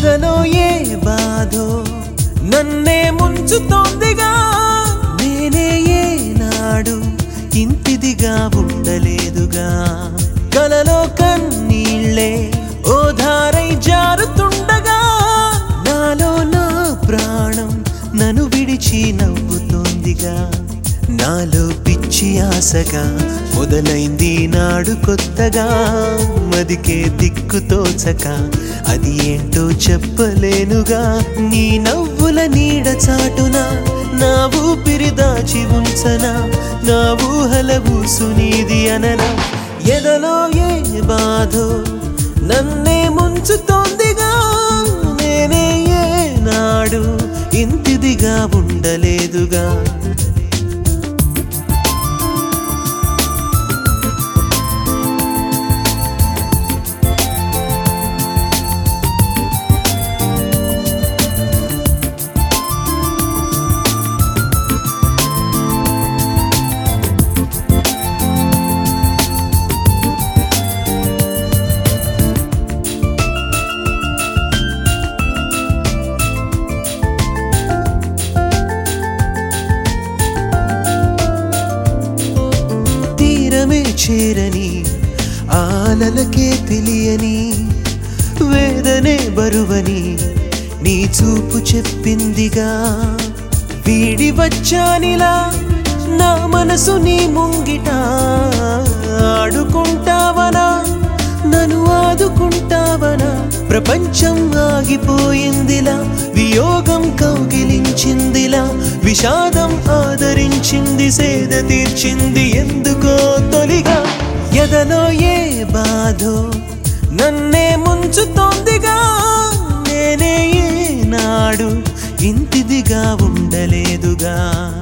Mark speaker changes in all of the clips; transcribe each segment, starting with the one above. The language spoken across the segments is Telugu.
Speaker 1: ఎదలో ఏ బాధో నన్నే ముంచుతోందిగా నేనే ఏనాడు ఇంతిదిగా ఉండలేదుగా కలలో కన్నీళ్ళే ఓ ధారై జారుతుండగా నాలో నా ప్రాణం నన్ను విడిచి నవ్వుతోందిగా నాలో పిచ్చి ఆశగా మొదలైంది నాడు కొత్తగా మదికే దిక్కు తోచక అది ఏంటో చెప్పలేనుగా నీ నవ్వుల నీడ చాటున నా ఊపిరి దాచి ఉంచనా నా ఊహల ఊసు నీది అననా ఎదలో ఏ బాధో నన్నే ముంచుతోందిగా నేనే ఏనాడు ఇంతిదిగా ఉండలేదుగా చేరని ఆలలకే తెలియని వేదనే బరువని నీ చూపు చెప్పిందిగా వీడి వచ్చానిలా నా మనసు నీ ముంగిట ఆడుకుంటావనా నన్ను ఆదుకుంటావనా ప్రపంచం ఆగిపోయిందిలా వియోగం కౌగిలించిందిలా విషాదం ఆదరించింది సేద తీర్చింది ఎందుకో తొలిగా ఎదలో ఏ బాధో నన్నే ముంచుతోందిగా నేనే ఏనాడు ఇంతిదిగా ఉండలేదుగా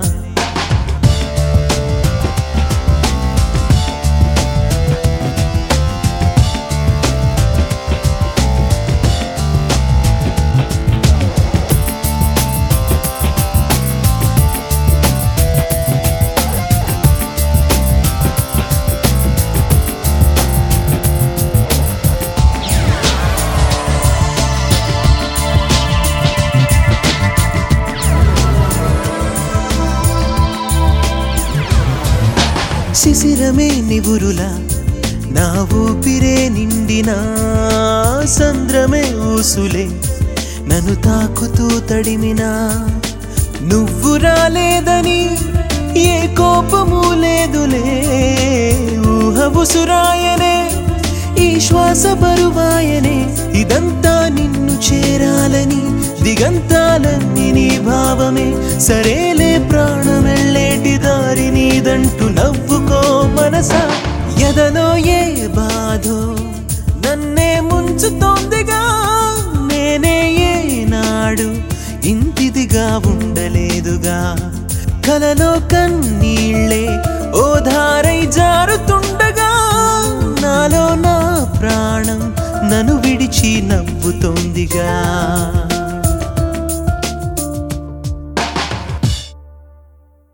Speaker 1: శిశిరమే నివురులా నా ఊపిరే నిండినా సంద్రమే ఊసులే నన్ను తాకుతూ తడిమినా నువ్వు రాలేదని ఏ కోపము లేదులే ఊహ ఉసురాయనే ఈ శ్వాస బరువాయనే ఇదంతా నిన్ను చేరాలని దిగంతాలన్నీ నీ భావమే సరేలే ప్రాణం వెళ్ళేటి దారి నీదంటూ నవ్వుకో మనసా ఎదలో ఏ బాధో నన్నే ముంచుతోందిగా నేనే ఏనాడు ఇంతిదిగా ఉండలేదుగా కలలో కన్నీళ్ళే ఓ ధారై జారుతుండగా నాలో నా ప్రాణం నన్ను విడిచి నవ్వుతోందిగా